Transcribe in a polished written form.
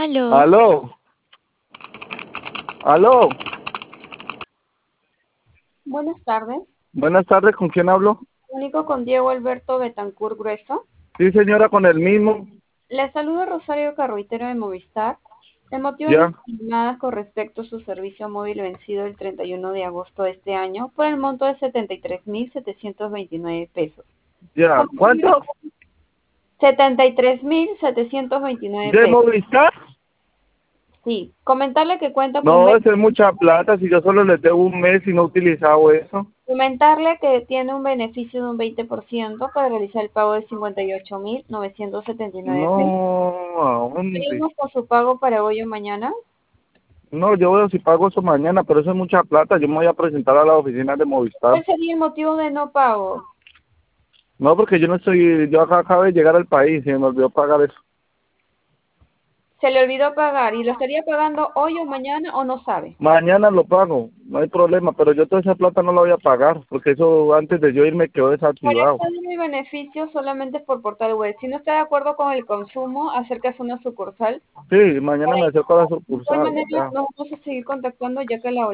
Aló, Aló, aló. Buenas tardes. Buenas tardes, ¿con quién hablo? Comunico con Diego Alberto Betancur Grueso. Sí, señora, con el mismo. Le saludo Rosario Carruitero de Movistar. El motivo de Ya, mi llamada con respecto a su servicio móvil vencido el 31 de agosto de este año por el monto de 73.729 pesos. ya. ¿Cuánto? 73.729 ¿De pesos. Movistar? Sí, comentarle que cuenta con No, eso es mucha plata. Si yo solo les debo un mes y no he utilizado eso. comentarle que tiene un beneficio de un 20% para realizar el pago de 58.979 pesos. No, ¿a dónde? Seguimos con su pago para hoy o mañana. No, yo veo si pago eso mañana, pero eso es mucha plata. Yo me voy a presentar a la oficina de Movistar. ¿Cuál sería el motivo de no pago? No, porque yo no estoy, yo acá acabo de llegar al país y me olvidó pagar eso. Se le olvidó pagar y lo estaría pagando hoy o mañana o no sabe. Mañana lo pago, no hay problema, pero yo toda esa plata no la voy a pagar, porque eso antes de yo irme quedó Para desactivado. acceder al beneficio solamente es por portal web. Si no está de acuerdo con el consumo, acérquese a una sucursal. Sí, mañana me acerco a la De igual sucursal. manera, Ya. nos vamos a seguir contactando ya que la